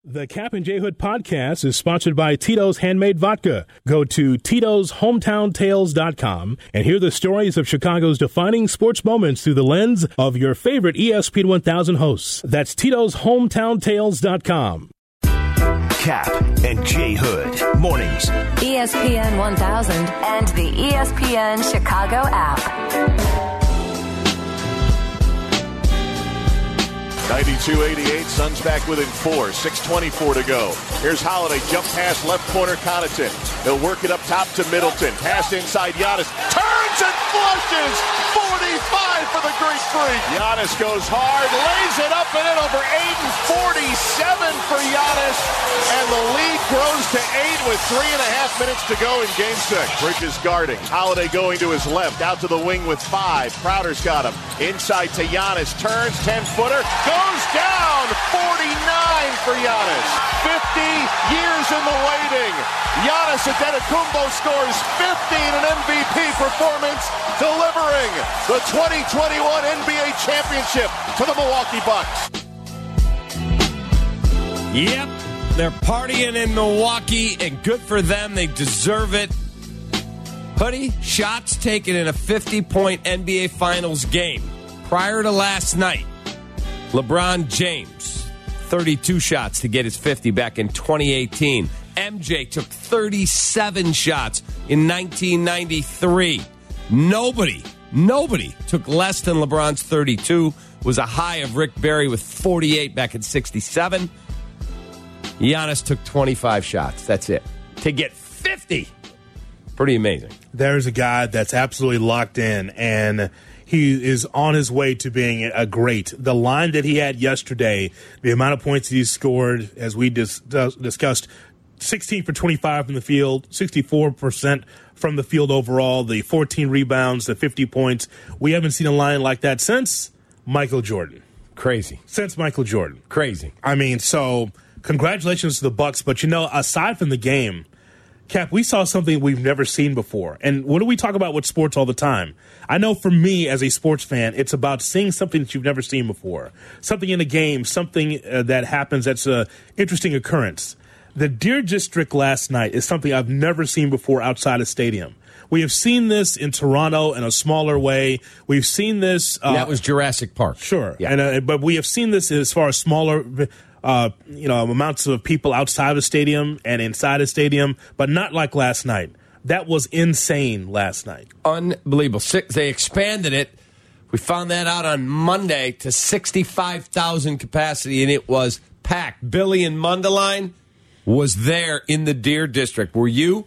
The Cap and J Hood podcast is sponsored by Tito's Handmade Vodka. Go to Tito'sHometownTales.com and hear the stories of Chicago's defining sports moments through the lens of your favorite ESPN 1000 hosts. That's Tito'sHometownTales.com. Cap and J Hood mornings. ESPN 1000 and the ESPN Chicago app. 92-88, Suns back within 4, 6:24 to go. Here's Holiday, jump pass left corner, Connaughton. He'll work it up top to Middleton. Pass inside, Giannis turns and flushes. 45 for the Greek Freak. Giannis goes hard, lays it up and in over Ayton. 47 for Giannis, and the lead grows to 8 with 3.5 minutes to go in Game 6. Bridges guarding. Holiday going to his left, out to the wing with 5. Crowder's got him. Inside to Giannis, turns, 10-footer, goes down. 49 for Giannis. 50 years in the waiting. Giannis Antetokounmpo scores 50 in an MVP performance, delivering the 2021 NBA championship to the Milwaukee Bucks. Yep, they're partying in Milwaukee, and good for them. They deserve it. Hoodie, shots taken in a 50-point NBA Finals game. Prior to last night, LeBron James, 32 shots to get his 50 back in 2018. MJ took 37 shots in 1993. Nobody took less than LeBron's 32. Was a high of Rick Barry with 48 back in 67. Giannis took 25 shots. That's it. To get 50. Pretty amazing. There's a guy that's absolutely locked in, and he is on his way to being a great. The line that he had yesterday, the amount of points he scored, as we discussed, 16 for 25 from the field, 64% from the field overall, the 14 rebounds, the 50 points. We haven't seen a line like that since Michael Jordan. Crazy. Since Michael Jordan. Crazy. I mean, so congratulations to the Bucks. But, aside from the game, Cap, we saw something we've never seen before. And what do we talk about with sports all the time? I know for me as a sports fan, it's about seeing something that you've never seen before. Something in a game, something that happens that's an interesting occurrence. The Deer District last night is something I've never seen before outside a stadium. We have seen this in Toronto in a smaller way. We've seen this. That was Jurassic Park. Sure. Yeah. But we have seen this as far as smaller amounts of people outside the stadium and inside the stadium, but not like last night. That was insane last night. Unbelievable. They expanded it. We found that out on Monday to 65,000 capacity, and it was packed. Billy and Mundelein was there in the Deer District. Were you?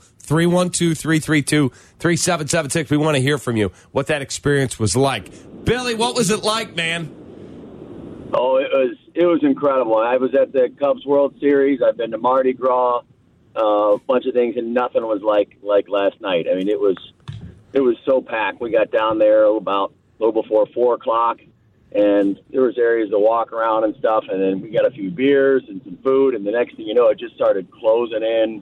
312-332-3776. We want to hear from you what that experience was like. Billy, what was it like, man? Oh, it was incredible. I was at the Cubs World Series. I've been to Mardi Gras, a bunch of things, and nothing was like last night. I mean, it was so packed. We got down there about a little before 4 o'clock, and there was areas to walk around and stuff, and then we got a few beers and some food, and the next thing you know, it just started closing in,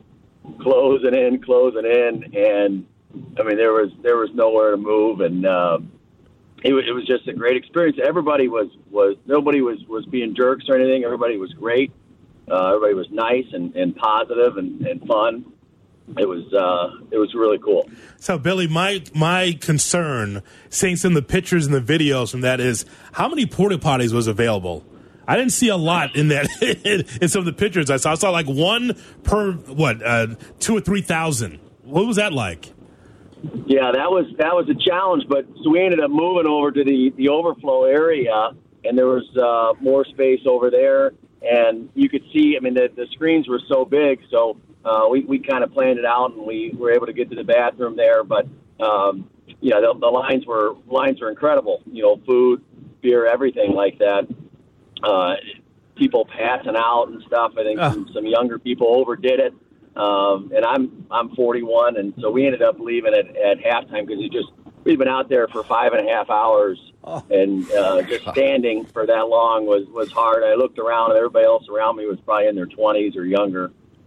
and I mean, there was nowhere to move, and it was just a great experience. Everybody nobody was being jerks or anything. Everybody was great. Everybody was nice and positive and fun. It was really cool. So, Billy, my concern, seeing some of the pictures and the videos from that, is how many porta potties was available? I didn't see a lot in that in some of the pictures I saw. I saw like one per 2,000 or 3,000. What was that like? Yeah, that was a challenge. But so we ended up moving over to the overflow area, and there was more space over there, and you could see. I mean, the screens were so big, so we kind of planned it out, and we were able to get to the bathroom there. But the lines were incredible. Food, beer, everything like that. People passing out and stuff. I think some younger people overdid it. And I'm 41, and so we ended up leaving at halftime because we'd been out there for 5.5 hours, and just standing for that long was hard. I looked around, and everybody else around me was probably in their 20s or younger.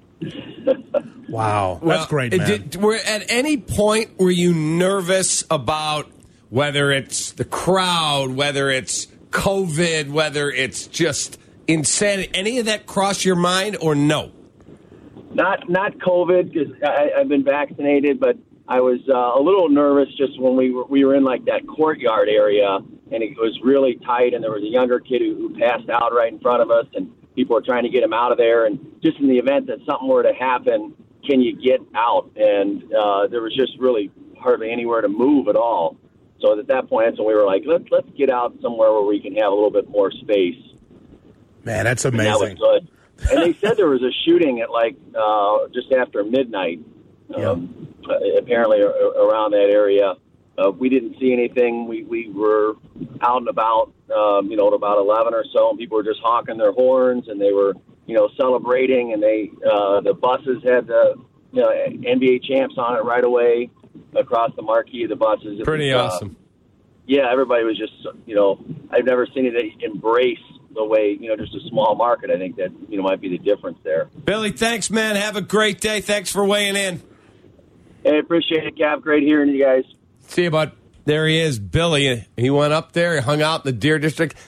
Wow, that's great, man. At any point were you nervous about whether it's the crowd, whether it's COVID, whether it's just insanity. Any of that cross your mind or no? Not COVID, because I've been vaccinated, but I was a little nervous just when we were in like that courtyard area, and it was really tight, and there was a younger kid who passed out right in front of us, and people were trying to get him out of there. And just in the event that something were to happen, can you get out? And there was just really hardly anywhere to move at all. So at that point, that's when we were like, let's get out somewhere where we can have a little bit more space. Man, that's amazing. And that was good. And they said there was a shooting at like just after midnight, apparently around that area. We didn't see anything. We were out and about, at about 11 or so, and people were just honking their horns, and they were, celebrating, and the buses had the NBA champs on it right away across the marquee of the buses. Pretty awesome. Yeah, everybody was just, I've never seen it embrace the way, just a small market. I think that, might be the difference there. Billy, thanks, man. Have a great day. Thanks for weighing in. Hey, appreciate it, Cap. Great hearing you guys. See you, bud. There he is, Billy. He went up there. He hung out in the Deer District.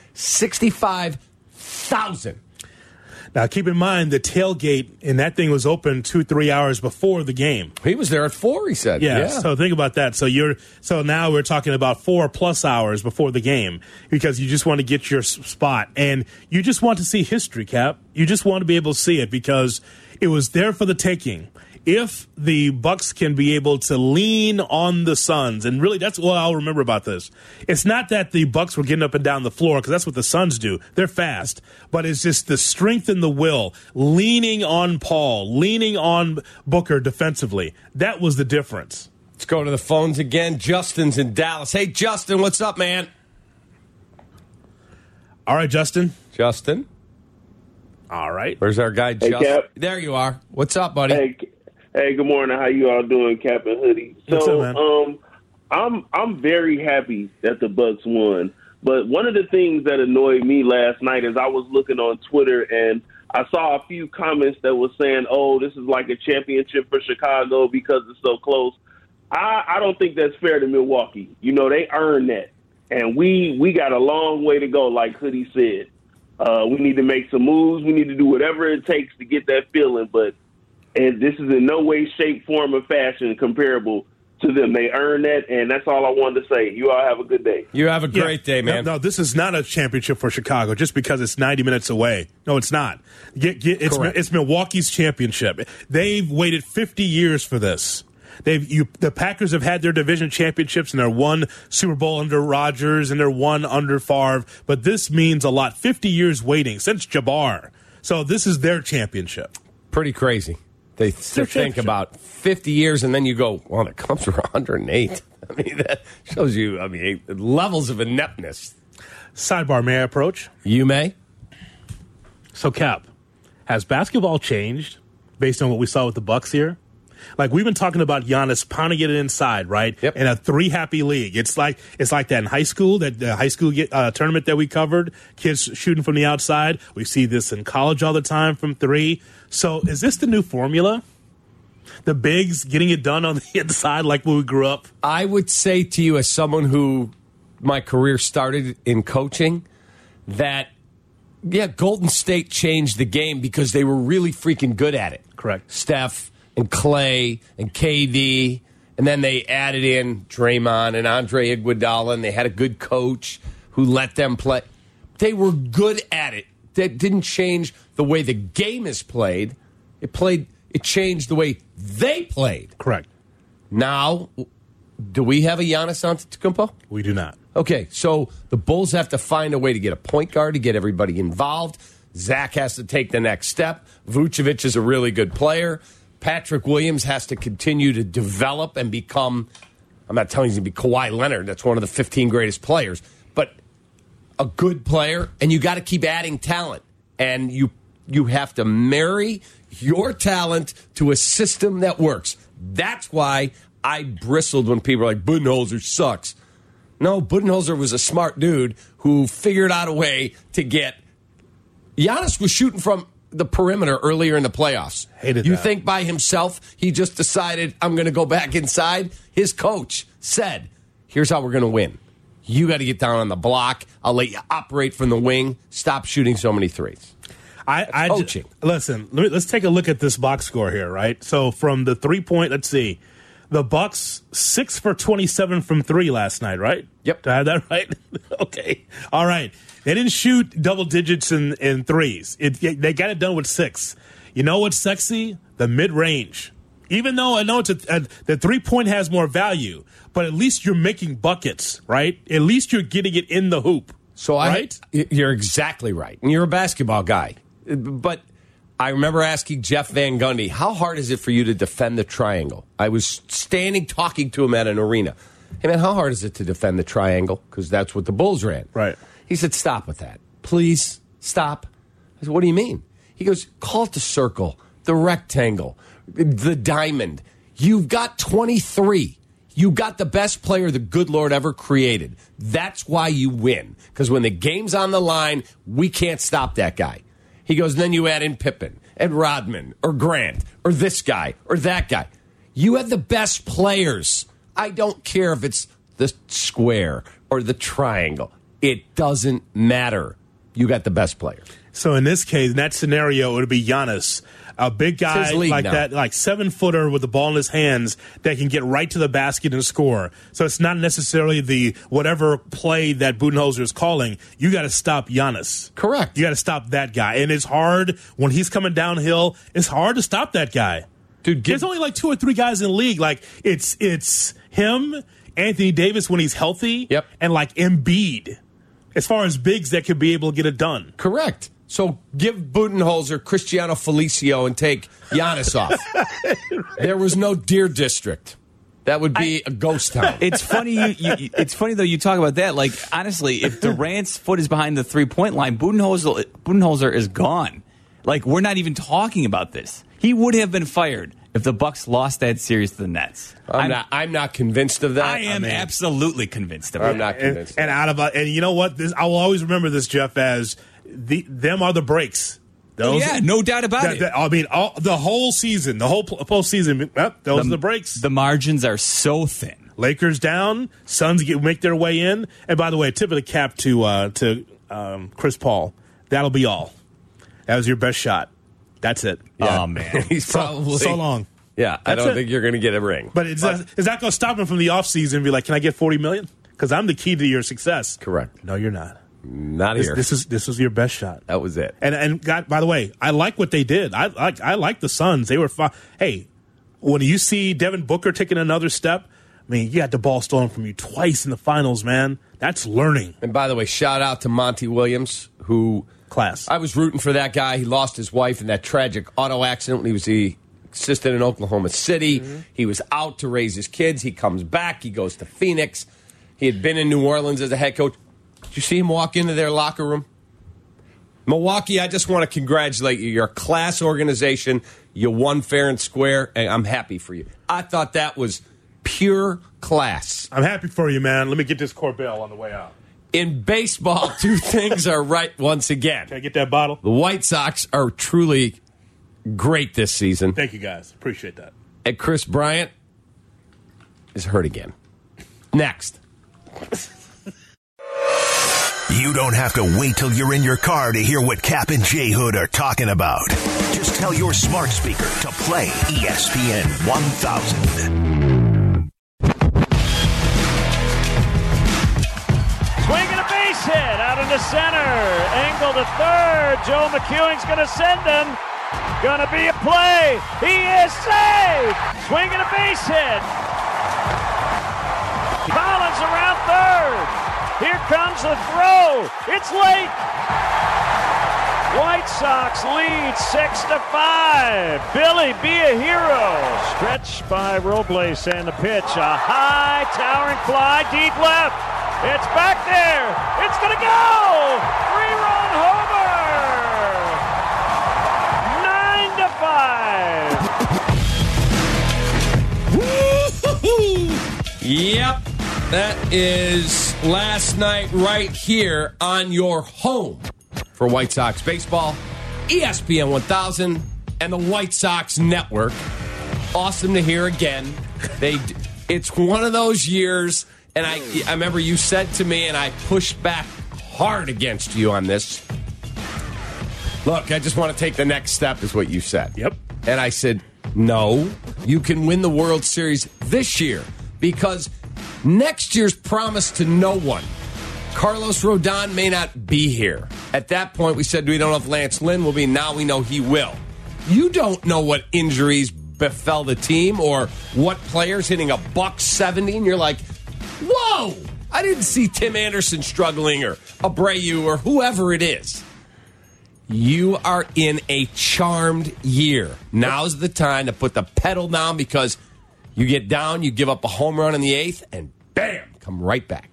65,000. Now, keep in mind, the tailgate and that thing was open 2-3 hours before the game. He was there at 4, he said. Yeah. So think about that. So now we're talking about 4+ hours before the game because you just want to get your spot. And you just want to see history, Cap. You just want to be able to see it because it was there for the taking. If the Bucks can be able to lean on the Suns, and really that's what I'll remember about this. It's not that the Bucks were getting up and down the floor because that's what the Suns do. They're fast. But it's just the strength and the will, leaning on Paul, leaning on Booker defensively. That was the difference. Let's go to the phones again. Justin's in Dallas. Hey, Justin, what's up, man? All right, Justin. Justin. All right. Where's our guy, Justin? Cap. There you are. What's up, buddy? Hey, good morning. How you all doing, Cap and Hoodie? What's up, man? I'm very happy that the Bucks won. But one of the things that annoyed me last night is I was looking on Twitter and I saw a few comments that were saying, "Oh, this is like a championship for Chicago because it's so close." I don't think that's fair to Milwaukee. They earned that, and we got a long way to go. Like Hoodie said, we need to make some moves. We need to do whatever it takes to get that feeling, but. And this is in no way, shape, form, or fashion comparable to them. They earned that, and that's all I wanted to say. You all have a good day. You have a great day, man. No, this is not a championship for Chicago just because it's 90 minutes away. No, it's not. It's Milwaukee's championship. They've waited 50 years for this. The Packers have had their division championships, and they're one Super Bowl under Rodgers, and they're one under Favre. But this means a lot. 50 years waiting since Jabbar. So this is their championship. Pretty crazy. They think about 50 years, and then you go, well, it comes from 108. I mean, that shows you, levels of ineptness. Sidebar, may I approach? You may. So, Cap, has basketball changed based on what we saw with the Bucks here? Like, we've been talking about Giannis pounding it inside, right? Yep. In a 3-happy league. It's like that in high school, that high school tournament that we covered, kids shooting from the outside. We see this in college all the time from 3. So is this the new formula? The bigs getting it done on the inside like when we grew up? I would say to you, as someone who my career started in coaching, that, Golden State changed the game because they were really freaking good at it. Correct. Steph and Clay and KD, and then they added in Draymond and Andre Iguodala, and they had a good coach who let them play. They were good at it. That didn't change the way the game is played. It changed the way they played. Correct. Now, do we have a Giannis Antetokounmpo? We do not. Okay, so the Bulls have to find a way to get a point guard, to get everybody involved. Zach has to take the next step. Vucevic is a really good player. Patrick Williams has to continue to develop and become, I'm not telling you to be Kawhi Leonard, that's one of the 15 greatest players, but a good player, and you got to keep adding talent. And you have to marry your talent to a system that works. That's why I bristled when people were like, Budenholzer sucks. No, Budenholzer was a smart dude who figured out a way to get. Giannis was shooting from the perimeter earlier in the playoffs. Hated you that. think by himself he just decided, I'm going to go back inside? His coach said, here's how we're going to win. You got to get down on the block. I'll let you operate from the wing. Stop shooting so many threes. Coaching. Listen, let's take a look at this box score here, right? So from the 3-point, let's see. The Bucks 6 for 27 from 3 last night, right? Yep. Did I have that right? Okay. All right. They didn't shoot double digits in threes. They got it done with 6. You know what's sexy? The mid-range. Even though I know the 3-point has more value, but at least you're making buckets, right? At least you're getting it in the hoop. So right? You're exactly right. And you're a basketball guy. But I remember asking Jeff Van Gundy, how hard is it for you to defend the triangle? I was standing talking to him at an arena. Hey, man, how hard is it to defend the triangle? Because that's what the Bulls ran. Right. He said, stop with that. Please, stop. I said, what do you mean? He goes, call it the circle, the rectangle, the diamond. You've got 23. You got the best player the good Lord ever created. That's why you win. Because when the game's on the line, we can't stop that guy. He goes, then you add in Pippen and Rodman or Grant or this guy or that guy. You have the best players. I don't care if it's the square or the triangle. It doesn't matter. You got the best player. So in this case, in that scenario, it would be Giannis, a big guy like now. that, like 7-footer with the ball in his hands that can get right to the basket and score. So it's not necessarily the whatever play that Budenholzer is calling. You got to stop Giannis. Correct. You got to stop that guy. And it's hard when he's coming downhill. It's hard to stop that guy. Dude, there's only like 2 or 3 guys in the league. Like it's him, Anthony Davis when he's healthy, yep, and like Embiid. As far as bigs that could be able to get it done. Correct. So give Budenholzer Cristiano Felicio and take Giannis off. There was no Deer District. That would be a ghost town. It's funny. It's funny though. You talk about that. Like honestly, if Durant's foot is behind the 3-point line, Budenholzer is gone. Like we're not even talking about this. He would have been fired if the Bucks lost that series to the Nets. I'm not convinced of that. I am absolutely convinced of it. I'm not convinced. And you know what? I will always remember this, Jeff, as them are the breaks. Those, no doubt about it. I mean, the whole season, the whole postseason, those are the breaks. The margins are so thin. Lakers down, Suns make their way in. And by the way, tip of the cap to Chris Paul. That'll be all. That was your best shot. That's it. Yeah. Oh, man. He's probably so long. Yeah, I don't think you're going to get a ring. But is that going to stop him from the offseason and be like, can I get $40 million? Because I'm the key to your success. Correct. No, you're not. Not here. This was your best shot. That was it. And God, by the way, I like what they did. I like the Suns. They were fine. Hey, when you see Devin Booker taking another step, I mean, you got the ball stolen from you twice in the finals, man. That's learning. And by the way, shout out to Monty Williams, who... Class. I was rooting for that guy. He lost his wife in that tragic auto accident when he was the assistant in Oklahoma City. Mm-hmm. He was out to raise his kids. He comes back. He goes to Phoenix. He had been in New Orleans as a head coach. Did you see him walk into their locker room? Milwaukee, I just want to congratulate you. You're a class organization. You won fair and square, and I'm happy for you. I thought that was pure class. I'm happy for you, man. Let me get this Corbel on the way out. In baseball, 2 things are right once again. Can I get that bottle? The White Sox are truly great this season. Thank you, guys. Appreciate that. And Chris Bryant is hurt again. Next. You don't have to wait till you're in your car to hear what Cap and J Hood are talking about. Just tell your smart speaker to play ESPN 1000. Swinging a base hit out into center. Angle to third. Joe McEwing's going to send him. Going to be a play. He is safe. Swinging a base hit. Collins around third. Here comes the throw. It's late. White Sox lead 6-5. Billy, be a hero. Stretch by Robles and the pitch. A high towering fly deep left. It's back there. It's going to go. 3-run homer. 9-5. Yep. That is last night right here on your home for White Sox baseball, ESPN 1000 and the White Sox Network. Awesome to hear again. It's one of those years And I remember you said to me, and I pushed back hard against you on this. Look, I just want to take the next step, is what you said. Yep. And I said, no, you can win the World Series this year because next year's promised to no one. Carlos Rodon may not be here. At that point, we said we don't know if Lance Lynn will be. Now we know he will. You don't know what injuries befell the team or what players hitting $170, and you're like, whoa, I didn't see Tim Anderson struggling or Abreu or whoever it is. You are in a charmed year. Now's the time to put the pedal down because you get down, you give up a home run in the 8th, and bam, come right back.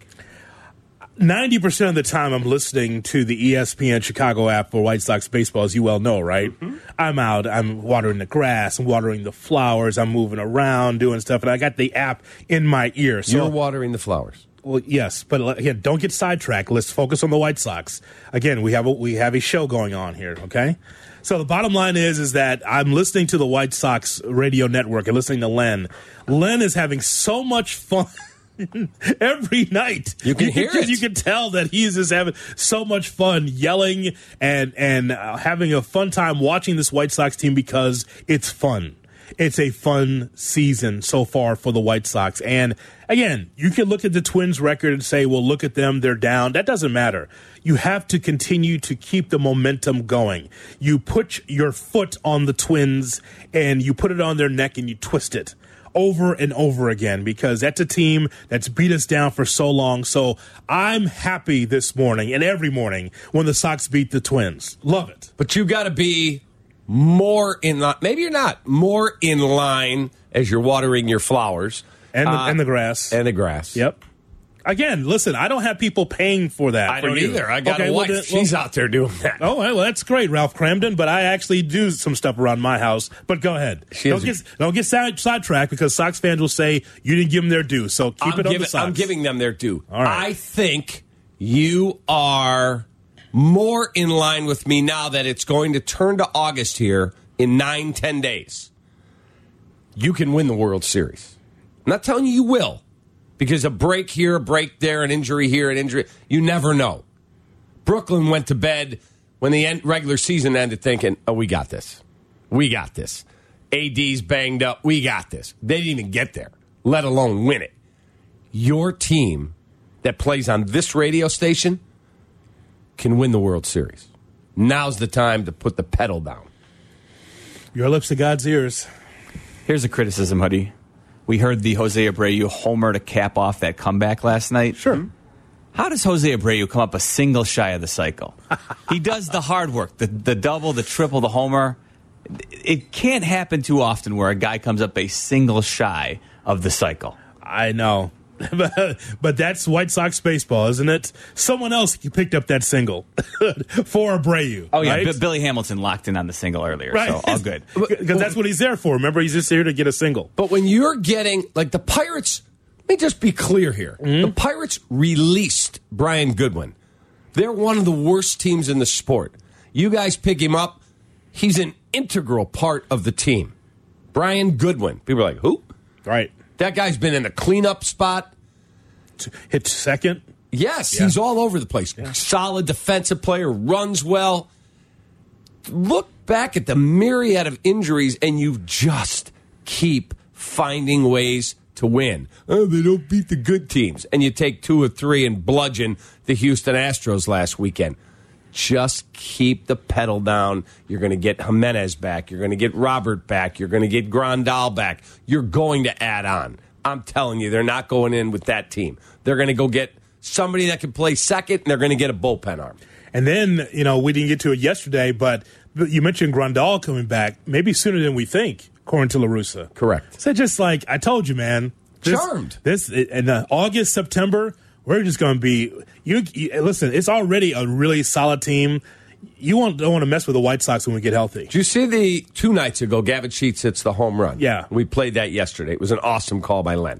90% of the time I'm listening to the ESPN Chicago app for White Sox baseball, as you well know, right? Mm-hmm. I'm out, I'm watering the grass, I'm watering the flowers, I'm moving around, doing stuff, and I got the app in my ear. So, you're watering the flowers. Well, yes, but again, don't get sidetracked. Let's focus on the White Sox. Again, we have a show going on here, okay? So the bottom line is that I'm listening to the White Sox radio network and listening to Len. Len is having so much fun. Every night you can hear it. You can tell that he's just having so much fun yelling and having a fun time watching this White Sox team because it's fun. It's a fun season so far for the White Sox. And again, you can look at the Twins record and say, well, look at them, they're down. That doesn't matter. You have to continue to keep the momentum going. You put your foot on the Twins and you put it on their neck and you twist it over and over again because that's a team that's beat us down for so long. So I'm happy this morning and every morning when the Sox beat the Twins. Love it. But you got to be more in line. Maybe you're not more in line as you're watering your flowers. And the grass. And the grass. Yep. Again, listen, I don't have people paying for that. I don't either. I got a wife. She's out there doing that. Oh, well, that's great, Ralph Cramden, but I actually do some stuff around my house. But go ahead. Don't get sidetracked because Sox fans will say you didn't give them their due. So keep it on the Sox. I'm giving them their due. All right. I think you are more in line with me now that it's going to turn to August here in 9-10 days. You can win the World Series. I'm not telling you will. Because a break here, a break there, an injury here, an injury. You never know. Brooklyn went to bed when the regular season ended thinking, oh, we got this. We got this. AD's banged up. We got this. They didn't even get there, let alone win it. Your team that plays on this radio station can win the World Series. Now's the time to put the pedal down. Your lips to God's ears. Here's a criticism, Huddy. We heard the Jose Abreu homer to cap off that comeback last night. Sure. How does Jose Abreu come up a single shy of the cycle? He does the hard work, the double, the triple, the homer. It can't happen too often where a guy comes up a single shy of the cycle. I know. But that's White Sox baseball, isn't it? Someone else picked up that single for Abreu. Oh, yeah. Right? Billy Hamilton locked in on the single earlier, right. So all good. Because that's what he's there for. Remember, he's just here to get a single. But when you're getting, like the Pirates, let me just be clear here. Mm-hmm. The Pirates released Brian Goodwin. They're one of the worst teams in the sport. You guys pick him up. He's an integral part of the team. Brian Goodwin. People are like, who? Right. That guy's been in the cleanup spot. Hit second. Yes, yeah. He's all over the place. Yeah. Solid defensive player, runs well. Look back at the myriad of injuries, and you just keep finding ways to win. Oh, they don't beat the good teams. And you take 2 or 3 and bludgeon the Houston Astros last weekend. Just keep the pedal down. You're going to get Jimenez back. You're going to get Robert back. You're going to get Grandal back. You're going to add on. I'm telling you, they're not going in with that team. They're going to go get somebody that can play second, and they're going to get a bullpen arm. And then, we didn't get to it yesterday, but you mentioned Grandal coming back maybe sooner than we think, according to La Russa. Correct. So just like I told you, man. Charmed. This in August, September, we're just going to be you. Listen, it's already a really solid team. You don't want to mess with the White Sox when we get healthy. Did you see 2 nights ago, Gavin Sheets hits the home run? Yeah. We played that yesterday. It was an awesome call by Len.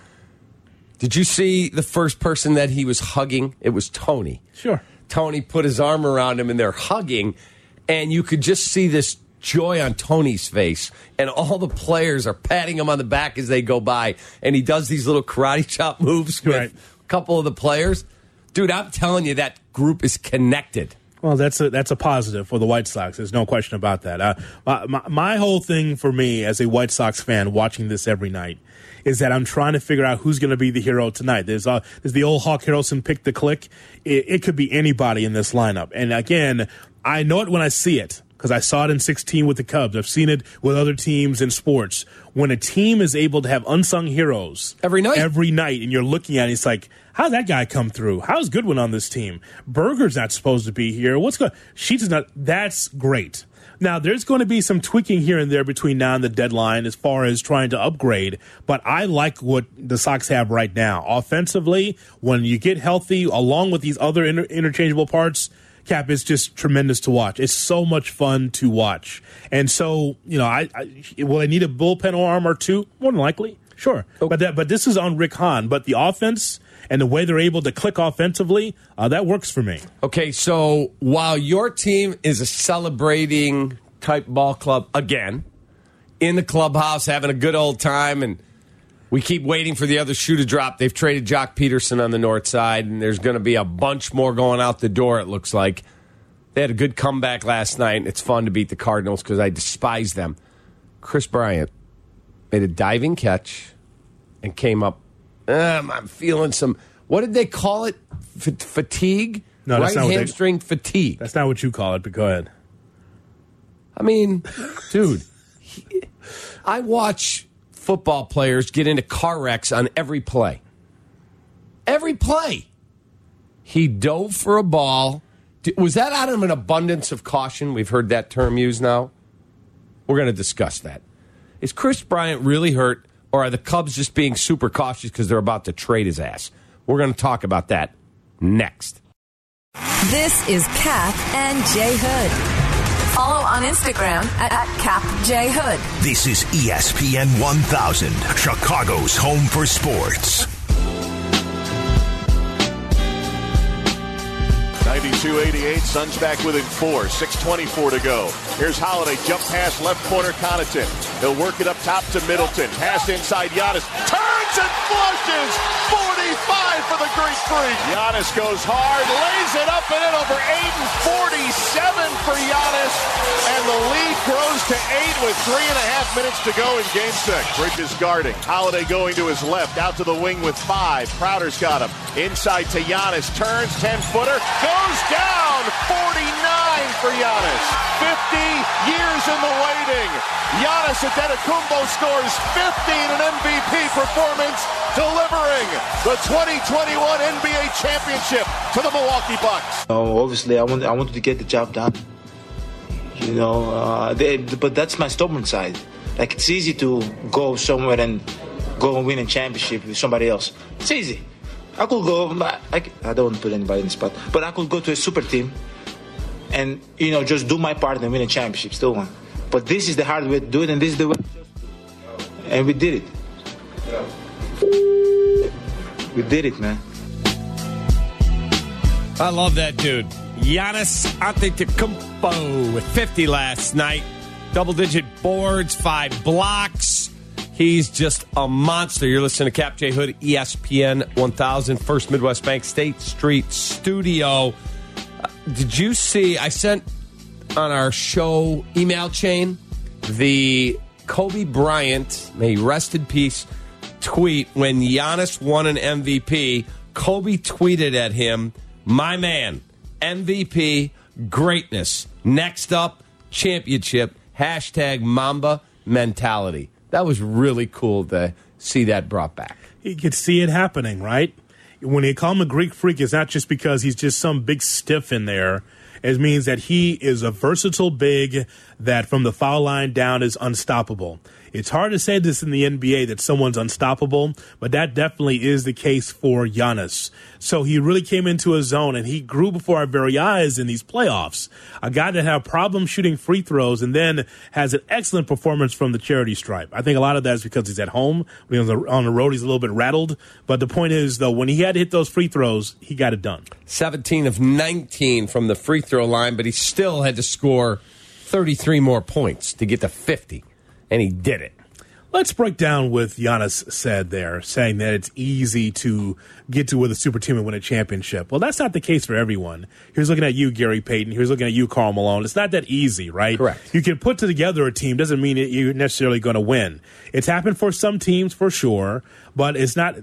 Did you see the first person that he was hugging? It was Tony. Sure. Tony put his arm around him, and they're hugging, and you could just see this joy on Tony's face, and all the players are patting him on the back as they go by, and he does these little karate chop moves with a couple of the players. Dude, I'm telling you, that group is connected. Well, that's a positive for the White Sox. There's no question about that. My whole thing for me as a White Sox fan watching this every night is that I'm trying to figure out who's going to be the hero tonight. There's the old Hawk Harrelson pick the click. It could be anybody in this lineup. And again, I know it when I see it because I saw it in 16 with the Cubs. I've seen it with other teams in sports. When a team is able to have unsung heroes every night, and you're looking at it, it's like, how'd that guy come through? How's Goodwin on this team? Berger's not supposed to be here. What's going? Sheets is not. That's great. Now, there's going to be some tweaking here and there between now and the deadline as far as trying to upgrade, but I like what the Sox have right now. Offensively, when you get healthy, along with these other interchangeable parts, Cap, it's just tremendous to watch. It's so much fun to watch. And so, will I need a bullpen arm or two? More than likely, sure. Okay. But this is on Rick Hahn. But the offense and the way they're able to click offensively, that works for me. Okay, so while your team is a celebrating type ball club, again, in the clubhouse, having a good old time, and we keep waiting for the other shoe to drop. They've traded Jock Peterson on the north side, and there's going to be a bunch more going out the door, it looks like. They had a good comeback last night, and it's fun to beat the Cardinals because I despise them. Chris Bryant made a diving catch and came up. I'm feeling some, what did they call it? Fatigue? No, that's right not hamstring fatigue. That's not what you call it, but go ahead. I mean, dude, I watch football players get into car wrecks on every play. Every play. He dove for a ball. Was that out of an abundance of caution? We've heard that term used now. We're going to discuss that. Is Chris Bryant really hurt, or are the Cubs just being super cautious because they're about to trade his ass? We're going to talk about that next. This is Cap and Jay Hood. Follow on Instagram at CapJHood. This is ESPN 1000, Chicago's home for sports. 92-88, Suns back within 4, 6:24 to go. Here's Holiday, jump pass left corner, Connaughton. He'll work it up top to Middleton. Pass inside Giannis, turns and flushes. 45 for the Greek Freak. Giannis goes hard, lays it up and in over Ayton. 47 for Giannis, and the lead grows to 8 with 3.5 minutes to go in Game 6. Bridges guarding. Holiday going to his left, out to the wing with 5. Crowder's got him. Inside to Giannis, turns, 10-footer, goes down. 49 for Giannis. 50 years in the waiting. Giannis Antetokounmpo scores 50 in an MVP performance, delivering the 2021 NBA championship to the Milwaukee Bucks. Obviously, I wanted to get the job done. But that's my stubborn side. Like, it's easy to go somewhere and go and win a championship with somebody else. It's easy. I could go. I don't want to put anybody in the spot, but I could go to a super team and just do my part and win a championship. Still won. But this is the hard way to do it, and this is the way. And we did it. We did it, man. I love that dude. Giannis Antetokounmpo with 50 last night. Double-digit boards, 5 blocks. He's just a monster. You're listening to Cap J. Hood, ESPN 1000, First Midwest Bank, State Street Studio. Did you see, I sent on our show email chain the Kobe Bryant, may he rest in peace, tweet when Giannis won an MVP. Kobe tweeted at him, "My man, MVP, greatness. Next up, championship, hashtag Mamba mentality." That was really cool to see that brought back. You could see it happening, right? When they call him a Greek freak, it's not just because he's just some big stiff in there. It means that he is a versatile big that from the foul line down is unstoppable. It's hard to say this in the NBA that someone's unstoppable, but that definitely is the case for Giannis. So he really came into his zone, and he grew before our very eyes in these playoffs. A guy that had a problem shooting free throws and then has an excellent performance from the charity stripe. I think a lot of that is because he's at home. When he's on the road, he's a little bit rattled. But the point is, though, when he had to hit those free throws, he got it done. 17 of 19 from the free throw line, but he still had to score 33 more points to get to 50, and he did it. Let's break down what Giannis said there, saying that it's easy to get to with a super team and win a championship. Well, that's not the case for everyone. He was looking at you, Gary Payton. He was looking at you, Karl Malone. It's not that easy, right? Correct. You can put together a team. Doesn't mean that you're necessarily going to win. It's happened for some teams for sure, but it's not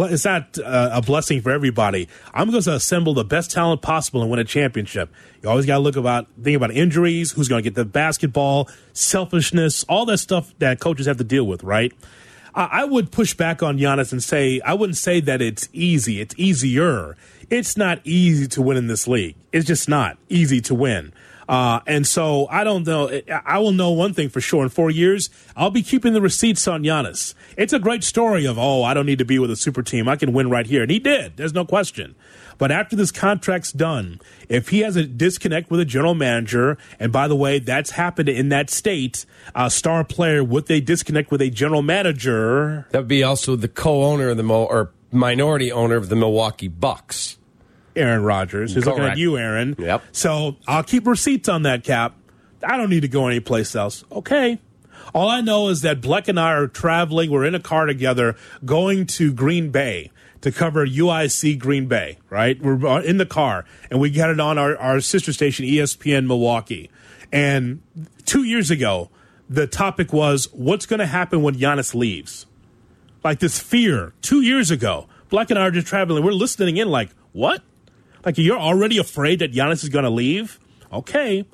a blessing for everybody. I'm going to assemble the best talent possible and win a championship. You always got to think about injuries, who's going to get the basketball, selfishness, all that stuff that coaches have to deal with, right? I would push back on Giannis and say, I wouldn't say that it's easy. It's easier. It's not easy to win in this league. It's just not easy to win. And so I don't know. I will know one thing for sure. In 4 years, I'll be keeping the receipts on Giannis. It's a great story of, I don't need to be with a super team. I can win right here. And he did. There's no question. But after this contract's done, if he has a disconnect with a general manager, and by the way, that's happened in that state, a star player with a disconnect with a general manager. That would be also the co-owner of or minority owner of the Milwaukee Bucks. Aaron Rodgers, who's looking at you, Aaron. Yep. So I'll keep receipts on that, Cap. I don't need to go anyplace else. Okay. All I know is that Bleck and I are traveling. We're in a car together going to Green Bay to cover UIC Green Bay, right? We're in the car, and we got it on our sister station, ESPN Milwaukee. And 2 years ago, the topic was, what's going to happen when Giannis leaves? Like this fear. 2 years ago, Bleck and I are just traveling. We're listening in like, what? Like, you're already afraid that Giannis is going to leave? Okay.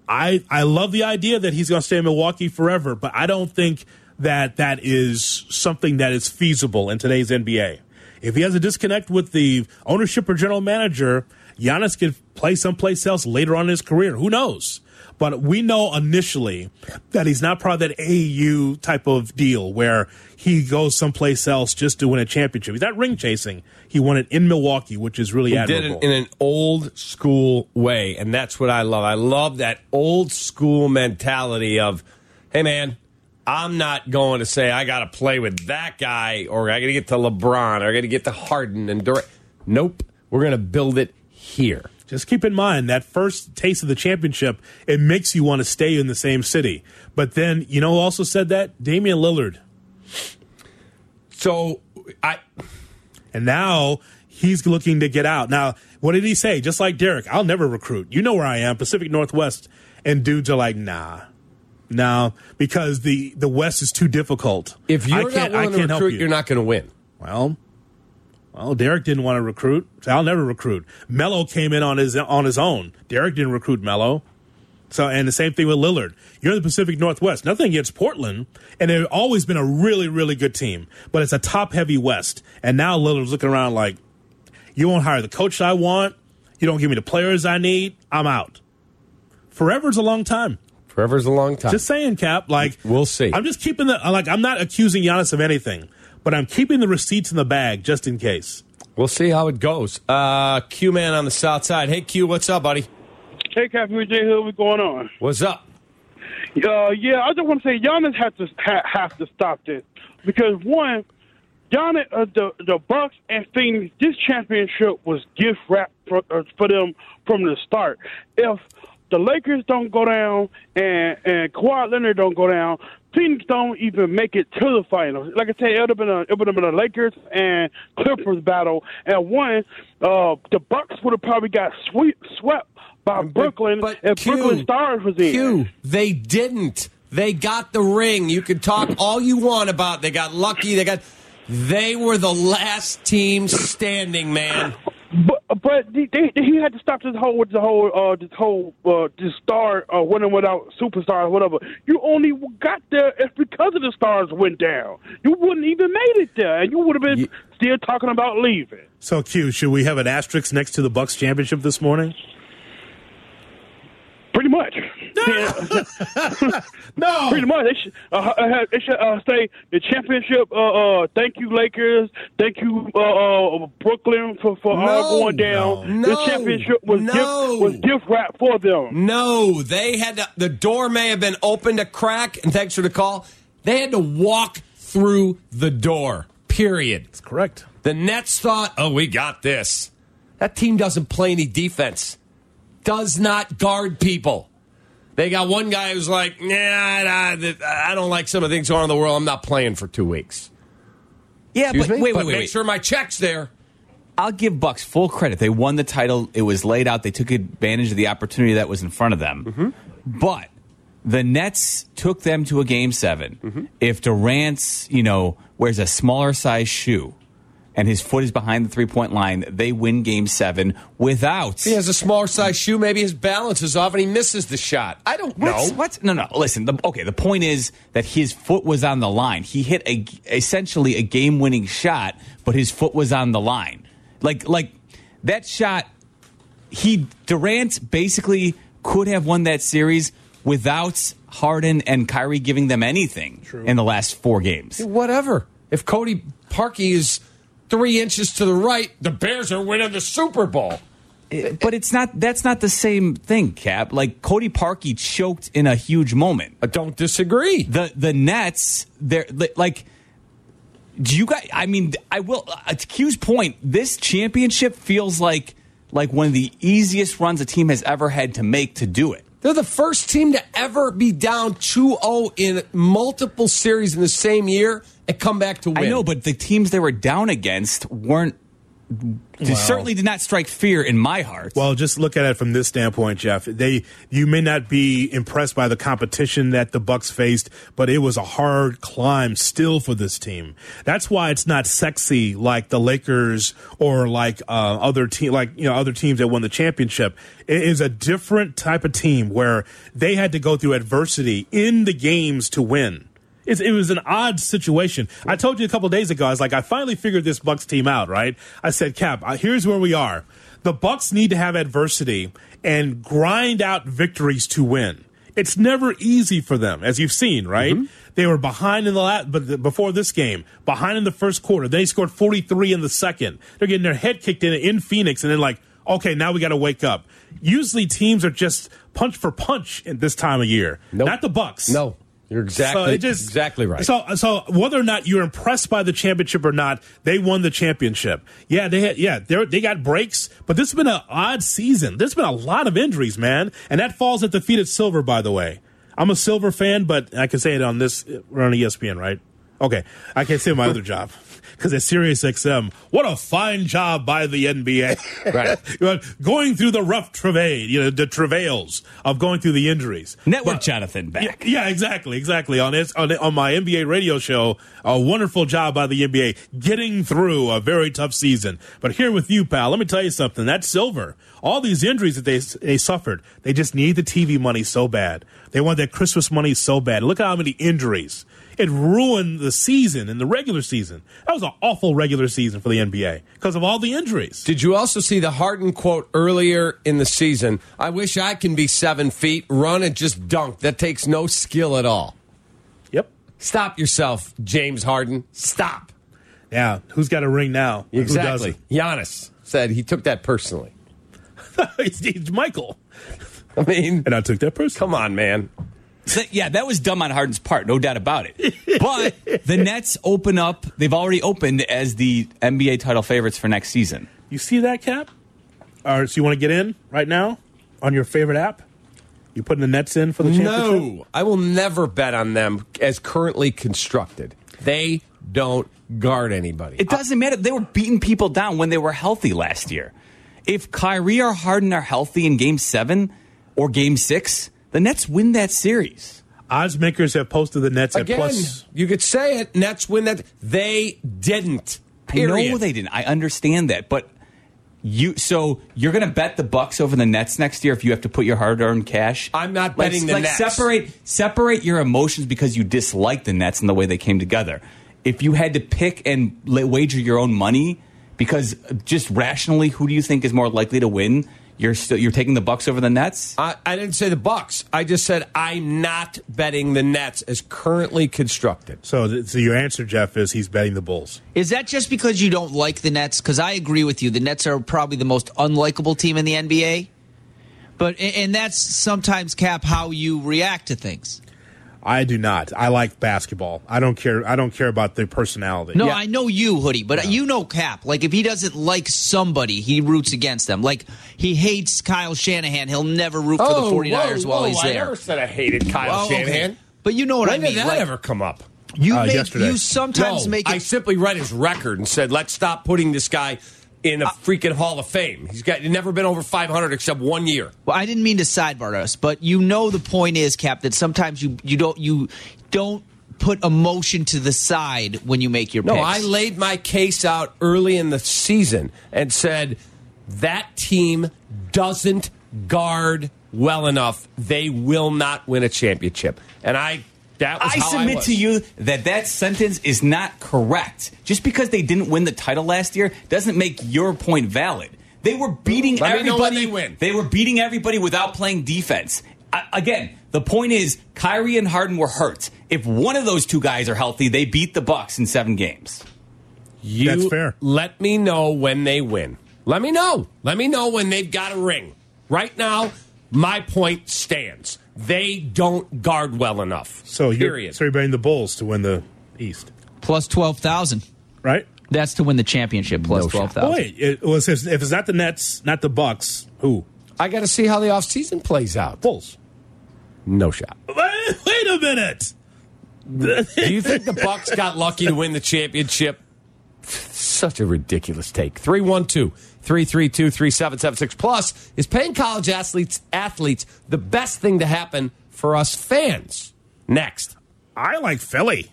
I love the idea that he's going to stay in Milwaukee forever, but I don't think that is something that is feasible in today's NBA. If he has a disconnect with the ownership or general manager, Giannis could play someplace else later on in his career. Who knows? But we know initially that he's not part of that AAU type of deal where he goes someplace else just to win a championship. He's not ring chasing. He won it in Milwaukee, which is really admirable. He did it in an old school way, and that's what I love. I love that old school mentality of, hey, man, I'm not going to say I got to play with that guy or I got to get to LeBron or I got to get to Harden and Durant. Nope. We're going to build it here. Just keep in mind that first taste of the championship, it makes you want to stay in the same city. But then, who also said that? Damian Lillard. And now he's looking to get out. Now, what did he say? Just like Derek, I'll never recruit. You know where I am, Pacific Northwest. And dudes are like, nah. No, because the West is too difficult. If you're not willing to recruit, you're not going to win. Well, Derek didn't want to recruit, so I'll never recruit. Melo came in on his own. Derek didn't recruit Melo. So, and the same thing with Lillard. You're in the Pacific Northwest. Nothing against Portland, and they've always been a really, really good team. But it's a top-heavy West. And now Lillard's looking around like, you won't hire the coach I want. You don't give me the players I need. I'm out. Forever's a long time. Forever's a long time. Just saying, Cap. Like, we'll see. I'm just keeping I'm not accusing Giannis of anything, but I'm keeping the receipts in the bag just in case. We'll see how it goes. Q-Man on the south side. Hey, Q, what's up, buddy? Hey, Captain J Hood, what's going on? What's up? I just want to say Giannis have to stop this because one, Giannis, the Bucks and Phoenix, this championship was gift wrapped for them from the start. If the Lakers don't go down and Kawhi Leonard don't go down, Phoenix don't even make it to the finals. Like I said, it would have been a Lakers and Clippers battle, and the Bucks would have probably got swept by Brooklyn if Brooklyn Stars was in. They didn't. They got the ring. You can talk all you want about they got lucky. They were the last team standing, man. But he had to stop this star winning without superstars, whatever. You only got there if because of the stars went down. You wouldn't even made it there, and you would have been still talking about leaving. So, Q, should we have an asterisk next to the Bucks championship this morning? Pretty much. No. Pretty much. They should say the championship, thank you, Lakers. Thank you, Brooklyn, for going down. The championship was gift wrap for them. No, they had to, the door may have been opened a crack, and thanks for the call. They had to walk through the door, period. That's correct. The Nets thought, we got this. That team doesn't play any defense. Does not guard people. They got one guy who's like, I don't like some of the things going on in the world. I'm not playing for 2 weeks. Yeah, Excuse but me? wait. Make sure my check's there. I'll give Bucks full credit. They won the title. It was laid out. They took advantage of the opportunity that was in front of them. Mm-hmm. But the Nets took them to a Game 7. Mm-hmm. If Durant's, wears a smaller size shoe and his foot is behind the three-point line, they win Game 7 without... If he has a smaller size shoe, maybe his balance is off and he misses the shot. I don't know. What? No. Listen, the point is that his foot was on the line. He hit essentially a game-winning shot, but his foot was on the line. Like that shot, Durant basically could have won that series without Harden and Kyrie giving them anything in the last 4 games. Whatever. If Cody Parkey is 3 inches to the right, the Bears are winning the Super Bowl. But that's not the same thing, Cap. Like, Cody Parkey choked in a huge moment. I don't disagree. The Nets, they're like... Do you guys? I mean, I will. To Q's point, this championship feels like one of the easiest runs a team has ever had to make to do it. They're the first team to ever be down 2-0 in multiple series in the same year and come back to win. I know, but the teams they were down against weren't. Certainly did not strike fear in my heart. Well, just look at it from this standpoint, Jeff. You may not be impressed by the competition that the Bucks faced, but it was a hard climb still for this team. That's why it's not sexy like the Lakers or like other teams that won the championship. It is a different type of team where they had to go through adversity in the games to win. It was an odd situation. I told you a couple of days ago, I was like, I finally figured this Bucks team out, right? I said, Cap, here's where we are. The Bucks need to have adversity and grind out victories to win. It's never easy for them, as you've seen, right? Mm-hmm. They were behind before this game, behind in the first quarter. They scored 43 in the second. They're getting their head kicked in Phoenix, and then like, okay, now we got to wake up. Usually teams are just punch for punch at this time of year. Nope. Not the Bucks. No. You're exactly right. So whether or not you're impressed by the championship or not, they won the championship. Yeah, they got breaks, but this has been an odd season. There's been a lot of injuries, man, and that falls at the feet of Silver, by the way. I'm a Silver fan, but I can say it on we're on ESPN, right? Okay, I can't say my other job because it's Sirius XM. What a fine job by the NBA. Right. Going through the rough the travails of going through the injuries. Network Jonathan back. Yeah, exactly. On my NBA radio show, a wonderful job by the NBA getting through a very tough season. But here with you, pal, let me tell you something. That's Silver. All these injuries that they suffered, they just need the TV money so bad. They want that Christmas money so bad. Look at how many injuries. It ruined the season in the regular season. That was an awful regular season for the NBA because of all the injuries. Did you also see the Harden quote earlier in the season? I wish I can be 7 feet, run and just dunk. That takes no skill at all. Yep. Stop yourself, James Harden. Stop. Yeah. Who's got a ring now? Exactly. Giannis said he took that personally. It's Michael. I mean, and I took that personally. Come on, man. Yeah, that was dumb on Harden's part, no doubt about it. But the Nets open up. They've already opened as the NBA title favorites for next season. You see that, Cap? So you want to get in right now on your favorite app? You putting the Nets in for the championship? No, I will never bet on them as currently constructed. They don't guard anybody. It doesn't matter. They were beating people down when they were healthy last year. If Kyrie or Harden are healthy in Game 7 or Game 6, the Nets win that series. Odds makers have posted the Nets Again, at plus. You could say it. Nets win that. They didn't. Period. No, they didn't. I understand that, but so you're going to bet the Bucks over the Nets next year if you have to put your hard-earned cash? I'm not betting the Nets. Separate your emotions because you dislike the Nets and the way they came together. If you had to pick and wager your own money, because just rationally, who do you think is more likely to win? You're taking the Bucks over the Nets? I didn't say the Bucks. I just said I'm not betting the Nets as currently constructed. So your answer, Jeff, is he's betting the Bulls. Is that just because you don't like the Nets? Because I agree with you. The Nets are probably the most unlikable team in the NBA. And that's sometimes, Cap, how you react to things. I do not. I like basketball. I don't care about their personality. No, I know you, Hoodie, but you know Cap. Like, if he doesn't like somebody, he roots against them. Like, he hates Kyle Shanahan. He'll never root for the 49ers while he's there. I never said I hated Kyle Shanahan. Okay. But you know what I mean. When did that ever come up? Yesterday. You sometimes make it. I simply read his record and said, let's stop putting this guy in a freaking Hall of Fame. He's never been over 500 except 1 year. Well, I didn't mean to sidebar us, but you know the point is, Cap, that sometimes you don't put emotion to the side when you make your picks. No, I laid my case out early in the season and said that team doesn't guard well enough. They will not win a championship. And I submit to you that sentence is not correct. Just because they didn't win the title last year doesn't make your point valid. They were beating everybody. They were beating everybody without playing defense. Again, the point is Kyrie and Harden were hurt. If one of those two guys are healthy, they beat the Bucks in 7 games. That's fair. Let me know when they win. Let me know. Let me know when they've got a ring. Right now, my point stands. They don't guard well enough. Period. So you're betting the Bulls to win the East. Plus 12,000. Right? That's to win the championship, plus 12,000. Wait, if it's not the Nets, not the Bucks, who? I got to see how the offseason plays out. Bulls. No shot. Wait a minute. Do you think the Bucks got lucky to win the championship? Such a ridiculous take. 312-332-3776. Plus, is paying college athletes the best thing to happen for us fans? Next. I like Philly.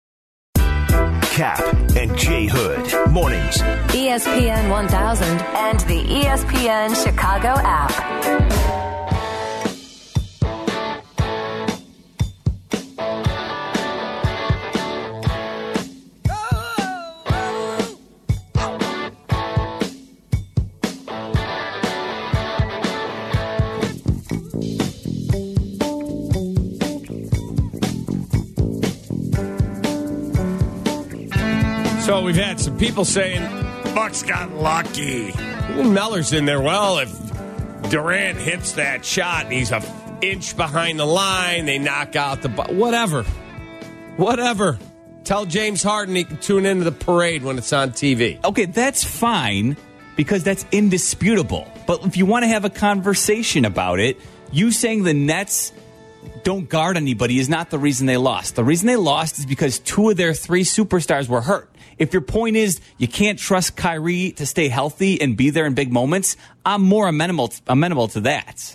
Cap and J Hood. Mornings. ESPN 1000 and the ESPN Chicago app. So we've had some people saying Bucks got lucky. Even Meller's in there. Well, if Durant hits that shot and he's an inch behind the line, they knock out the whatever. Tell James Harden he can tune into the parade when it's on TV. Okay, that's fine because that's indisputable. But if you want to have a conversation about it, you saying the Nets don't guard anybody is not the reason they lost. The reason they lost is because 2 of their 3 superstars were hurt. If your point is you can't trust Kyrie to stay healthy and be there in big moments, I'm more amenable to that.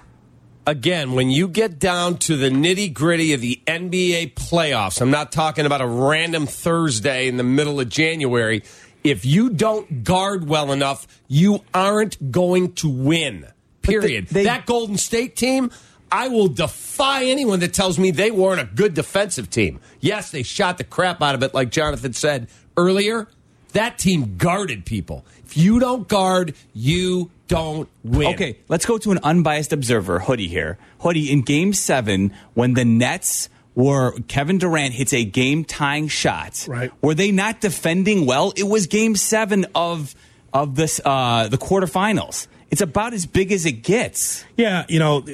Again, when you get down to the nitty-gritty of the NBA playoffs, I'm not talking about a random Thursday in the middle of January. If you don't guard well enough, you aren't going to win, period. That Golden State team, I will defy anyone that tells me they weren't a good defensive team. Yes, they shot the crap out of it, like Jonathan said earlier. That team guarded people. If you don't guard, you don't win. Okay, let's go to an unbiased observer, Hoodie here. Hoodie, in Game 7, when the Nets Kevin Durant hits a game-tying shot, right, were they not defending well? It was Game 7 of this the quarterfinals. It's about as big as it gets. Yeah,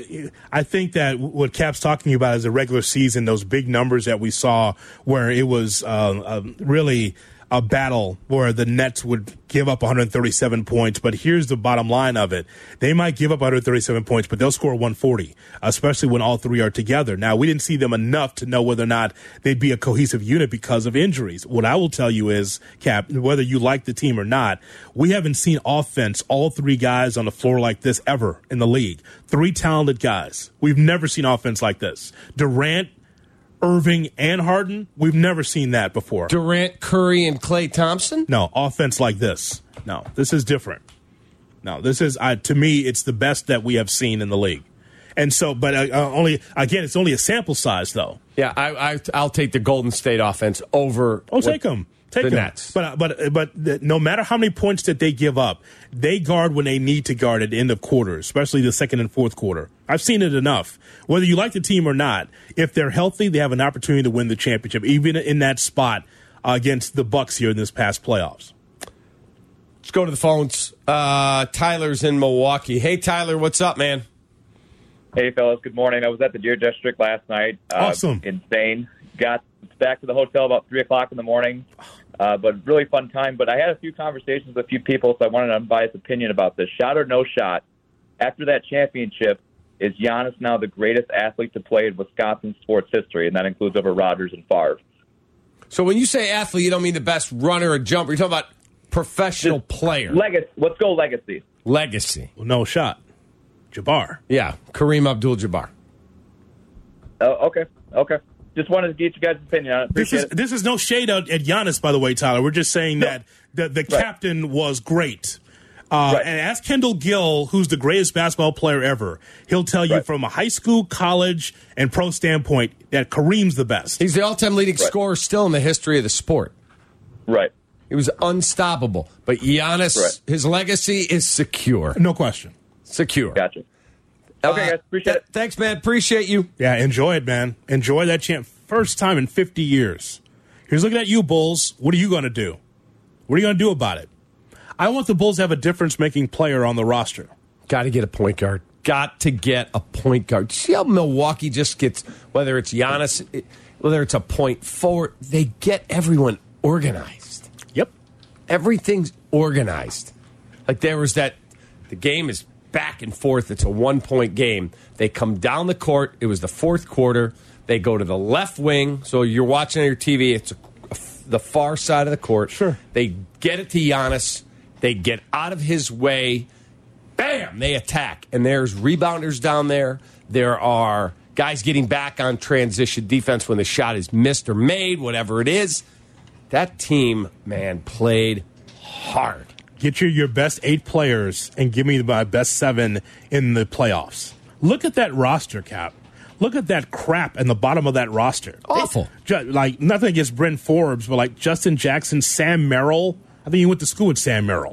I think that what Cap's talking about is a regular season, those big numbers that we saw where it was really a battle where the Nets would give up 137 points. But here's the bottom line of it. They might give up 137 points, but they'll score 140, especially when all 3 are together. Now, we didn't see them enough to know whether or not they'd be a cohesive unit because of injuries. What I will tell you is, Cap, whether you like the team or not, we haven't seen offense, all 3 guys on the floor like this ever in the league. 3 talented guys. We've never seen offense like this. Durant, Irving, and Harden, we've never seen that before. Durant, Curry, and Klay Thompson? No, offense like this. No, this is different. No, this is, to me, it's the best that we have seen in the league. And so, but it's only a sample size, though. Yeah, I'll take the Golden State offense over. Oh, take them. Take the them. Nets. But no matter how many points that they give up, they guard when they need to guard at the end of quarters, especially the second and fourth quarter. I've seen it enough. Whether you like the team or not, if they're healthy, they have an opportunity to win the championship, even in that spot against the Bucks here in this past playoffs. Let's go to the phones. Tyler's in Milwaukee. Hey, Tyler, what's up, man? Hey, fellas. Good morning. I was at the Deer District last night. Awesome. Insane. Got back to the hotel about 3 o'clock in the morning. But really fun time. But I had a few conversations with a few people, so I wanted an unbiased opinion about this. Shot or no shot, after that championship, is Giannis now the greatest athlete to play in Wisconsin sports history? And that includes over Rodgers and Favre. So when you say athlete, you don't mean the best runner or jumper. You're talking about professional player. Legacy. Let's go legacy. Legacy. Well, no shot. Jabbar. Yeah, Kareem Abdul-Jabbar. Okay. Just wanted to get you guys' opinion on it. This is no shade at Giannis, by the way, Tyler. We're just saying that the captain was great. And ask Kendall Gill, who's the greatest basketball player ever. He'll tell you from a high school, college, and pro standpoint that Kareem's the best. He's the all-time leading scorer still in the history of the sport. Right. He was unstoppable. But Giannis, his legacy is secure. No question. Secure. Gotcha. Okay, guys. Appreciate it. Thanks, man. Appreciate you. Yeah, enjoy it, man. Enjoy that champ. First time in 50 years. Here's looking at you, Bulls. What are you going to do? What are you going to do about it? I want the Bulls to have a difference-making player on the roster. Got to get a point guard. Got to get a point guard. See how Milwaukee just gets, whether it's Giannis, whether it's a point forward, they get everyone organized. Yep. Everything's organized. Like there was that, the game is back and forth. It's a 1-point game. They come down the court. It was the fourth quarter. They go to the left wing. So you're watching on your TV. It's the far side of the court. Sure. They get it to Giannis. They get out of his way. Bam! They attack. And there's rebounders down there. There are guys getting back on transition defense when the shot is missed or made, whatever it is. That team, man, played hard. Get your best 8 players and give me my best 7 in the playoffs. Look at that roster, Cap. Look at that crap in the bottom of that roster. Awful. Like, nothing against Brent Forbes, but like Justin Jackson, Sam Merrill. I think you went to school with Sam Merrill.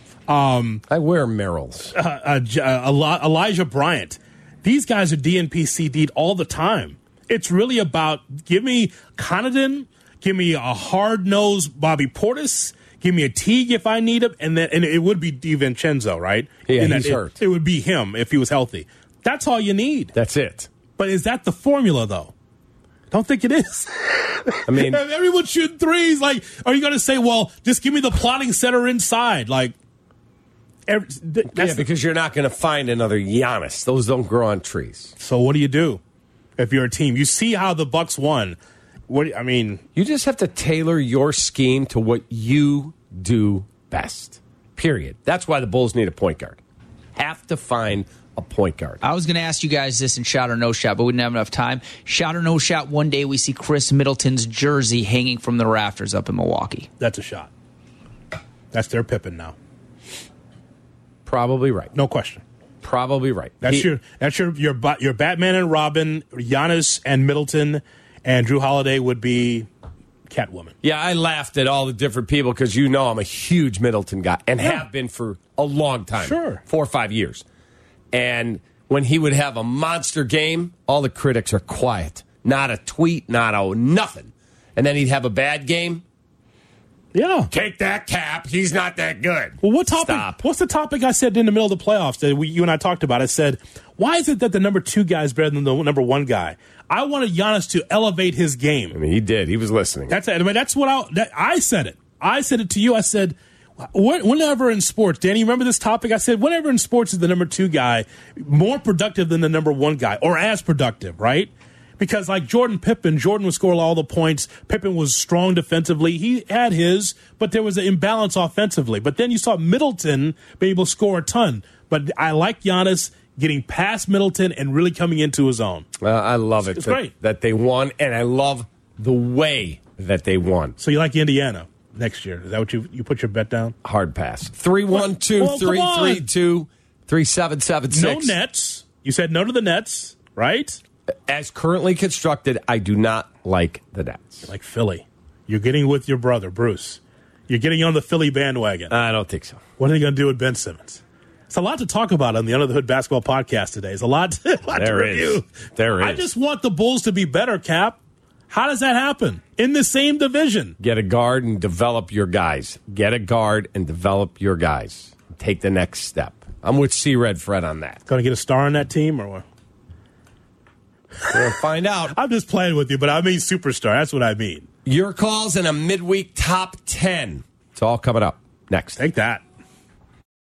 I wear Merrills. Elijah Bryant. These guys are DNP CD'd all the time. It's really about give me Connaughton, give me a hard-nosed Bobby Portis, give me a Teague if I need him, and it would be DiVincenzo, right? Yeah, he's hurt. It would be him if he was healthy. That's all you need. That's it. But is that the formula, though? Don't think it is. I mean, everyone's shooting threes. Like, are you going to say, well, just give me the plotting center inside? Like, because you're not going to find another Giannis. Those don't grow on trees. So what do you do if you're a team? You see how the Bucks won. You just have to tailor your scheme to what you do best. Period. That's why the Bulls need a point guard. Have to find a point guard. I was going to ask you guys this in shot or no shot, but we didn't have enough time. Shot or no shot, one day we see Chris Middleton's jersey hanging from the rafters up in Milwaukee. That's a shot. That's their Pippen now. Probably right. No question. Probably right. That's your Batman and Robin, Giannis and Middleton, and Drew Holiday would be Catwoman. Yeah, I laughed at all the different people because I'm a huge Middleton guy and have been for a long time. Sure. 4 or 5 years. And when he would have a monster game, all the critics are quiet. Not a tweet, nothing. And then he'd have a bad game. Yeah. Take that, Cap. He's not that good. Well, what topic? Stop. What's the topic I said in the middle of the playoffs that you and I talked about? I said, why is it that the number 2 guy is better than the number 1 guy? I wanted Giannis to elevate his game. I mean, he did. He was listening. That's it. I mean, that's what I said it. I said it to you. I said, whenever in sports, Danny, you remember this topic? I said, whenever in sports is the number 2 guy more productive than the number 1 guy, or as productive, right? Because like Jordan would score all the points. Pippen was strong defensively. He had his, but there was an imbalance offensively. But then you saw Middleton be able to score a ton. But I like Giannis getting past Middleton and really coming into his own. I love it. It's great that they won, and I love the way that they won. So you like Indiana next year? Is that what you put your bet down? Hard pass. 312-332-3776. No Nets. You said no to the Nets, right? As currently constructed, I do not like the Nets. You're like Philly. You're getting with your brother, Bruce. You're getting on the Philly bandwagon. I don't think so. What are they going to do with Ben Simmons? It's a lot to talk about on the Under the Hood Basketball Podcast today. It's a lot to review. There is. I just want the Bulls to be better, Cap. How does that happen? In the same division. Get a guard and develop your guys. Get a guard and develop your guys. Take the next step. I'm with C. Red Fred on that. Going to get a star on that team or what? We'll find out. I'm just playing with you, but I mean superstar. That's what I mean. Your calls in a midweek top 10. It's all coming up next. Take that.